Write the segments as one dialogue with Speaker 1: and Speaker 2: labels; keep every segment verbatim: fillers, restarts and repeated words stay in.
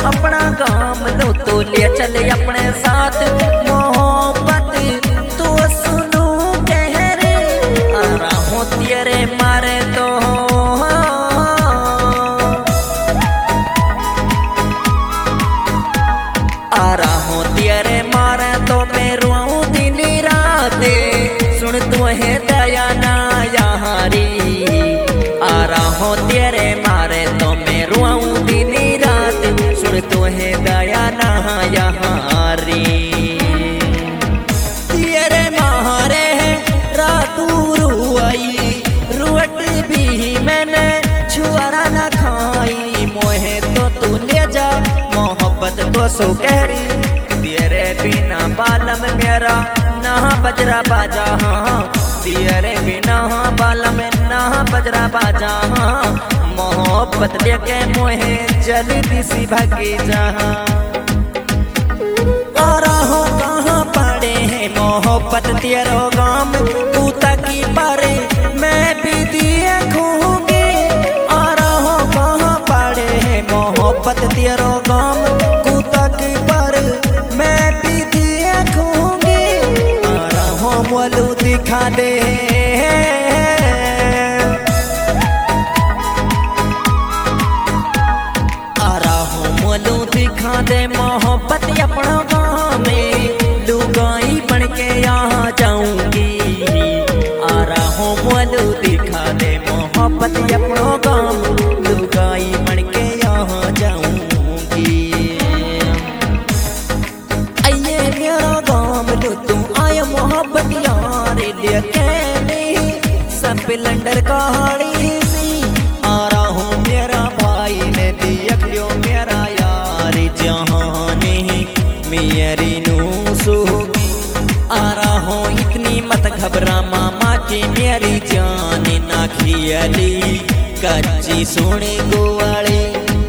Speaker 1: अपना काम लो तो ले चले अपने साथ मोहब्बत तो सुनो कह रे आ रहा हूँ तेरे मारे तो आ रहा हूँ तेरे मारे तो मैं रोऊं दिन रात सुन तू है दया ना यारी आ रहा हूँ तेरे मारे तो मैं रोऊं दिन रात सुन तू है दया ना यारी तेरे मारे रात रुआई रुवट भी मैंने छुआरा ना खाई मोहे तो तू ले जा मोहब्बत तो सो कहरी तेरे बिना बालम मेरा ना बजरा बाजा हाँ तेरे बिना बालम ना बजरा बाजा हाँ मोहब्बत लेके मोहे जल्दी सी भागी जहाँ और हो कहाँ पड़े हैं मोहब्बत तेरो गाम तू तकी परे मैं भी दिए खूंगी और हो कहाँ पड़े हैं मोहब्बत तेरो गाम तू तकी पर मैं भी दिए खूंगी और हो मोलू दिखा दे दिखा दे मोहब्बत अपना गाँव में लुगाई बन के यहाँ जाऊंगी आ रहा हूँ मोलू दिखा दे मोहब्बत अपना गाँव लुगाई बन के यहाँ जाऊंगी आइए मेरा गाँव लो तुम आए मोहब्बत यार लेके सब लंडर कहानी सी आ रहा हूँ मेरा भाई ने देख लियो मेरा जहाने मेरी नूसोगी आ रहा हूँ इतनी मत घबरा मामा की मेरी जान ना खियली कच्ची सोने गोवाले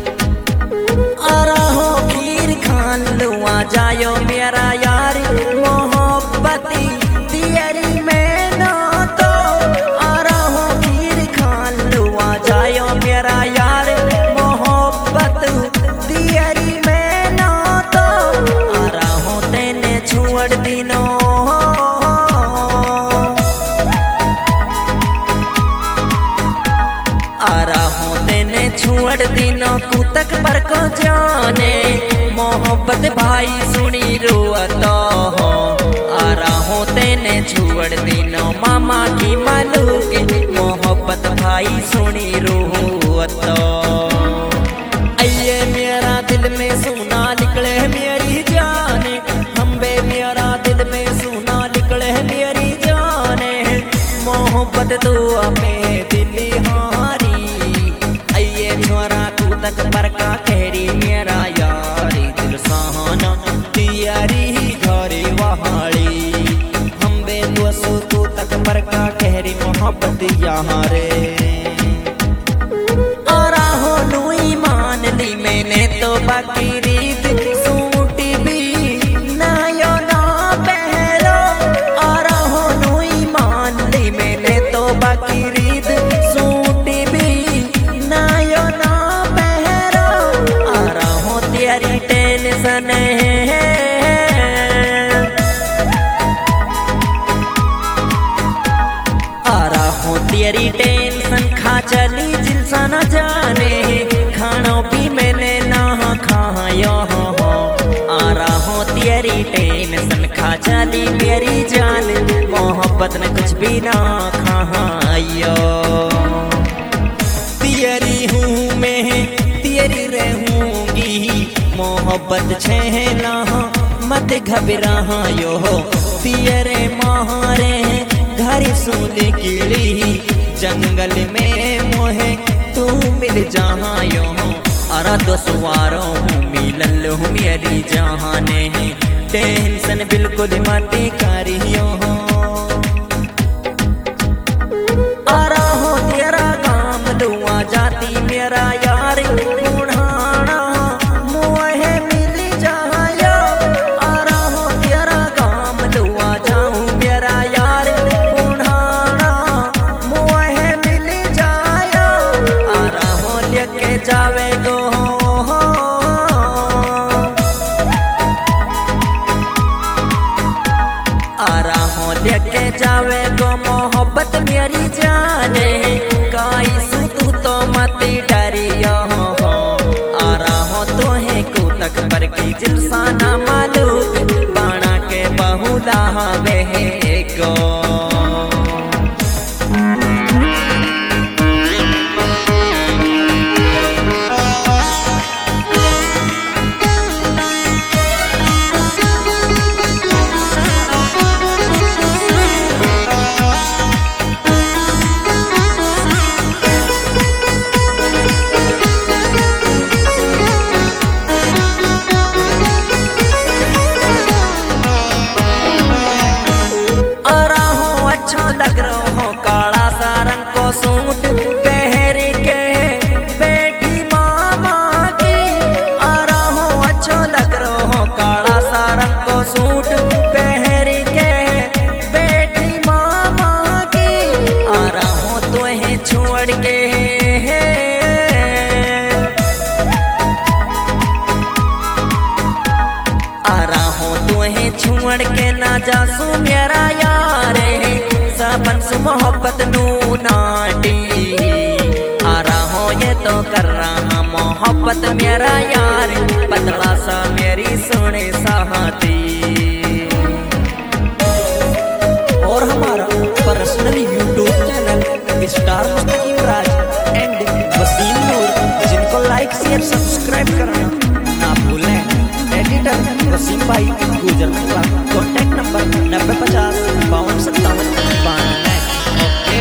Speaker 1: आ रहा हूँ खीर खान लो आ जायो मेरा यार मोहब्बती तेरी में ना तो आ रहा हूँ खीर खान लो आ जायो मेरा यार मोहब्बत तेरी छोड़ दिनो आ रहा हूँ तेने छोड़ दिनो कुतक पर को जाने मोहब्बत भाई सुनी रोता हो आ रहा हूँ तेने छोड़ दिनो मामा की मालूक मोहब्बत भाई सुनी रोता आइए मेरा दिल में सुना निकले मेरी जाने मेरा दिल में सुना निकले मेरी जाने मोहब्बत तो अपने दिल्ली हारी आइए छोरा तू तक पर का कहरी मेरा यारी दिल सहाना तियारी घरे वहाड़ी हम बे दोस्तों तू तक पर का कहरी मोहब्बत यहाँ रे और हो नूई मान ली मैंने तो बाकी रीत तेरी टेंशन खा चली जिलसा न जाने खाना भी मैंने ना खाया हो आ रहा हूँ तेरी टेंशन खा चली मेरी जान मोहब्बत ने कुछ भी ना खाया तेरी हूँ मैं तेरी रहूंगी मोहब्बत छेला मत घबरा यो तेरे मारे घर सोने कीड़ी जंगल में मोहे तू मिल जहाँ यो अरा तो सवारों हूँ मिलल हूँ मेरी जहाने टेंशन बिल्कुल मत करियो अरा हो तेरा काम दुआ जाती मेरा यार बुढ़ाना मोहे मिल जायो अरा हो तेरा काम दुआ जाऊँ मेरा यार बुढ़ाना मोहे मिल जायो अरा हो लेके जावे गो देख के जावे गो मोहब्बत मेरी जाने काई सु तू तो मत डरिया हो आ रहा हो तो है कोतक पर की जिलसाना मालूक बाणा के बहुला वे गो लग रहा हो काला सा रंग को सूट पहर के बेटी मामा की आ रहा हो अच्छा लग रहा हो काला सा रंग को सूट पहर के बेटी मामा की आ रहा हो तो है छोड़ के आ रहा हो तो है छोड़ के ना जासू मेरा यार सबन से मोहब्बत नू नाटी आ रहा हो ये तो कर रहा मोहब्बत मेरा यार पतला सा मेरी सोने साहती और हमारा personal YouTube channel star Mustakim Raj and Wasim नूर जिनको लाइक शेयर सब्सक्राइब करना ना भूलें। एडिटर वसीम भाई गुजर मंगला कॉन्टैक्ट नंबर नब्बे पचास बावन सत्तावन बानवे। ओके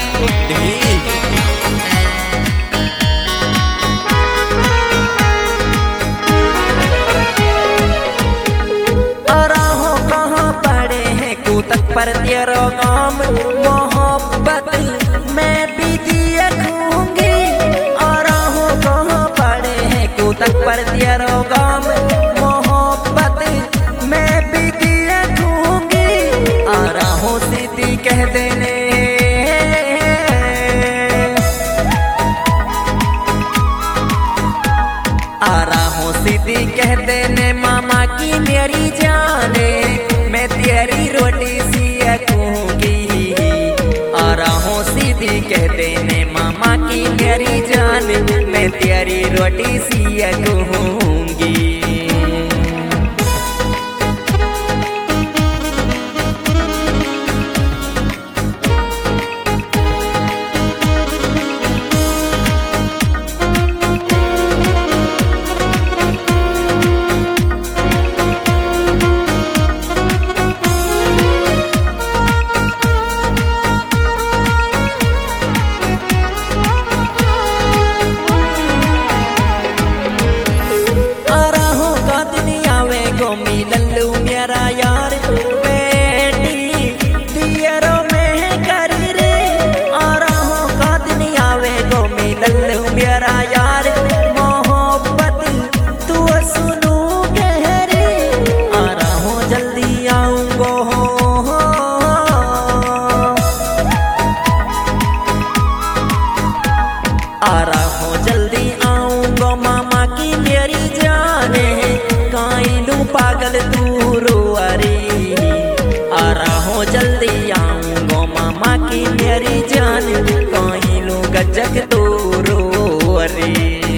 Speaker 1: अरा हो कहाँ पड़े हैं कूतक पर तेरो गाम मोहब्बत मैं भी दिया खूंगी। अरा हो कहाँ पड़े हैं कूतक पर तेरो गाम मैं भी दिया दूंगी। आ रहा हूँ सीधी कह देने आ रहा हूँ सीधी कह देने मामा की मेरी जाने मैं तेरी रोटी सियकूंगी। आ रहा हूँ सीधी कह देने मामा की मेरी जान मैं तेरी रोटी सियकूंगी। लल्लू मेरा यार बेटी दियरो में कर रे आ रहा हूँ का दिन आवे गो मी लल्लू मेरा यार मोहब्बत तू सुनू गहरे आ रहा हूँ जल्दी आऊंगो आ रहा हूँ जल्दी आऊंगो मामा की मेरी जाने काइलू पागल तू रोअरी आ रहा हूँ जल्दी आऊंगो मामा की मेरी जान काइलू गजक तू रोअरी।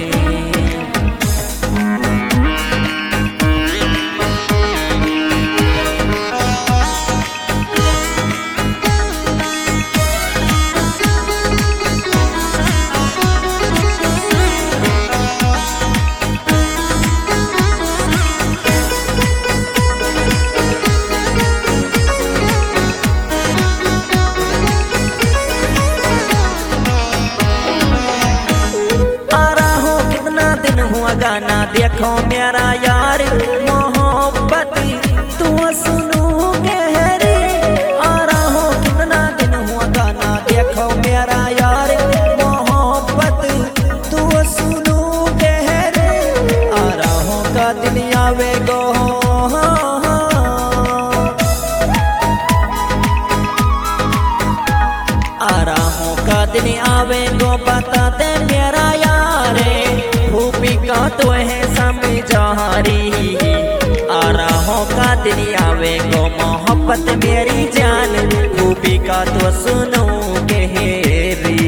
Speaker 1: गाना देखो मेरा यार मोहब्बत तू सुनू गहरे आ रहा हो कितना दिन हुआ गाना देखो मेरा यार मोहब्बत तू सुनू गहरे आ रहा हो का दिन आवे गो आ रहा हो का दिन आवे गो बता दे मेरा यारे भूपी का तो है समझारी आ रहा हो का दिन आवे गो मोहब्बत मेरी जान का तो सुनो के री।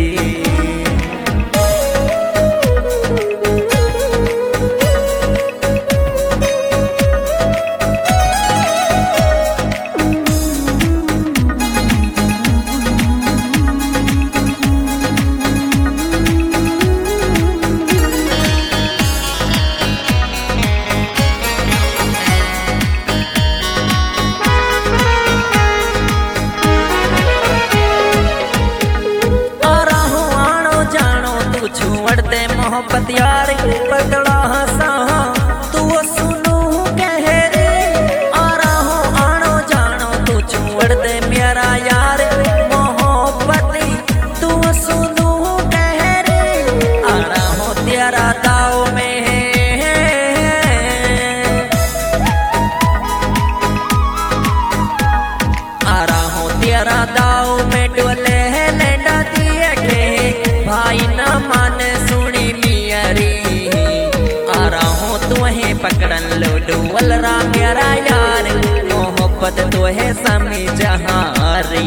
Speaker 1: छुड़ते मोहब्बत यार पतला हंसा तू सुनू कह रे आ रहा आनो जानो तू छुड़ते मेरा यार मोहब्बत तू सुनू कह रे आ रहा तेरा दाव में आ रहा तेरा दाव में डोले लेंडा दिए के भाई ना मान सुनी मियरी आ रहा हूँ तुम्हें पकड़न लो डुअल रा मेरा यार मोहब्बत तो है समी जहारी।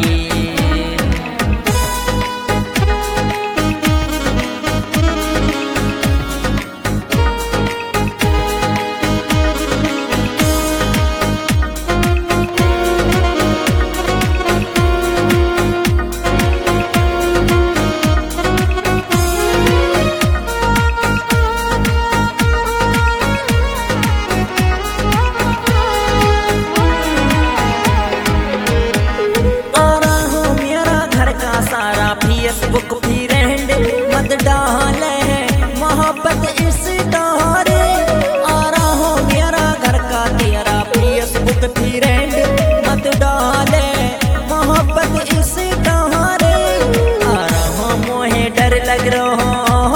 Speaker 1: फेसबुक फ्रेंड मत डाले मोहब्बत इस तारे आ रहा हो मेरा घर का तेरा फेसबुक फ्रेंड मत डाले मोहब्बत इस तारे आ रहा हो मोहे डर लग रहा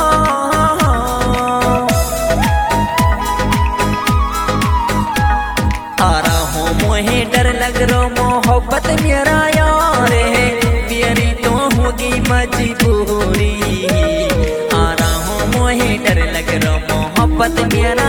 Speaker 1: आ रहा हो मोहे डर लग रहा मोहब्बत मेरा यार है मेरी तो होगी मजबूरी आ रहा हूँ मोहे डर लग रहा मोहब्बत मेरा